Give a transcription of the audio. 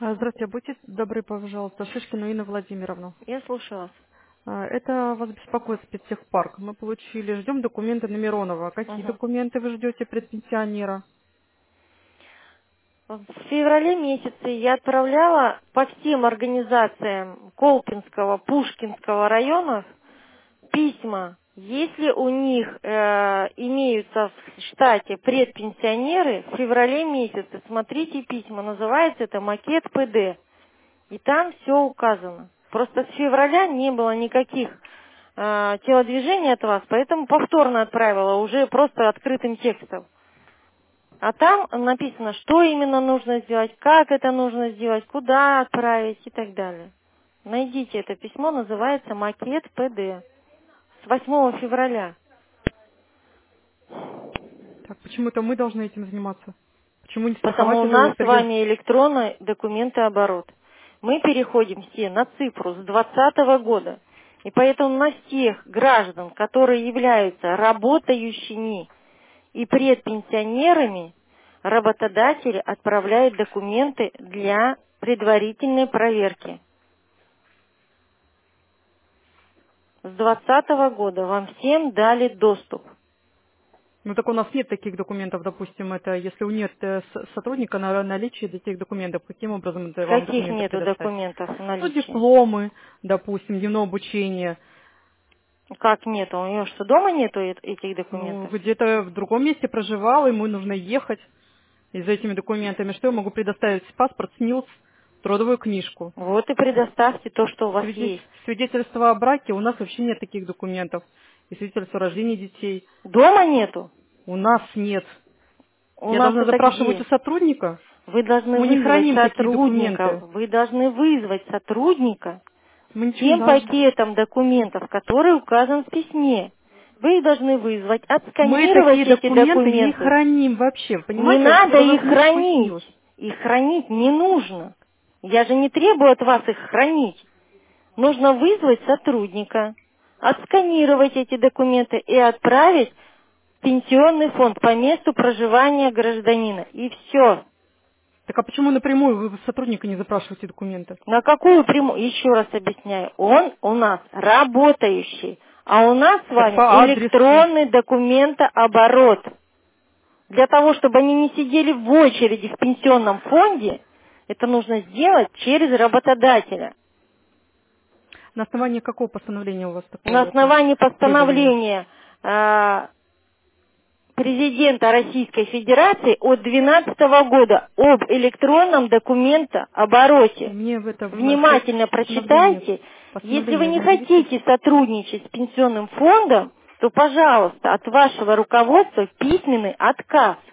Здравствуйте, будьте добры, пожалуйста, Шишкину Инна Владимировна. Я слушаю вас. Это вас беспокоит спецтехпарк. Мы получили, ждем документы на Миронова. Какие Мгм. документы вы ждете предпенсионера? В феврале месяце я отправляла по всем организациям Колпинского, Пушкинского районов письма. Если у них имеются в штате предпенсионеры, в феврале месяце смотрите письма, называется это макет ПД. И там все указано. Просто с февраля не было никаких телодвижений от вас, поэтому повторно отправила уже просто открытым текстом. А там написано, что именно нужно сделать, как это нужно сделать, куда отправить и так далее. Найдите это письмо, называется макет ПД. С 8 февраля. Так, почему-то мы должны этим заниматься. Почему не Потому у страхователю нас с приезд? вами электронный документооборот. Мы переходим все на цифру с 2020 года. И поэтому на всех граждан, которые являются работающими и предпенсионерами, работодатели отправляют документы для предварительной проверки. С 2020 года вам всем дали доступ. Ну так у нас нет таких документов, допустим, это если у нет сотрудника на наличие этих документов, каким образом это вам Каких документы нету предоставить? документов в Ну, наличии? дипломы, допустим, дневное обучение. Как нету? У нее что, дома нету этих Ну, документов? где-то в другом месте проживал, ему нужно ехать. И за этими документами что я могу предоставить? Паспорт, СНИЛС, трудовую книжку. Вот и предоставьте то, что у вас есть. Свидетельство о браке, у нас вообще нет таких документов. И свидетельство о рождении детей. Дома нету? У нас нет. У Я нас должна это запрашивать у где? сотрудника. Вы должны Мы не вызвать храним такие сотрудника. документы. Вы должны вызвать сотрудника Мы с ничего не тем должны. пакетом документов, который указан в письме. Вы их должны вызвать, Мы отсканировать такие эти документы не документы. храним вообще. Не Понимаете, вот надо трудовую их книжку и хранить. СНИЛС. Их хранить не нужно. Я же не требую от вас их хранить. Нужно вызвать сотрудника, отсканировать эти документы и отправить в пенсионный фонд по месту проживания гражданина. И все. Так а почему напрямую вы сотрудника не запрашиваете документы? На какую прямую? Еще раз объясняю. Он у нас работающий, а у нас с Так вами по адресу. электронный документооборот. Для того, чтобы они не сидели в очереди в пенсионном фонде, это нужно сделать через работодателя. На основании какого постановления у вас На такое основании требование? постановления президента Российской Федерации от 2012 года об электронном документообороте. Мне в это Внимательно постановление, прочитайте. Если вы постановление не наберите. хотите сотрудничать с пенсионным фондом, то, пожалуйста, от вашего руководства письменный отказ.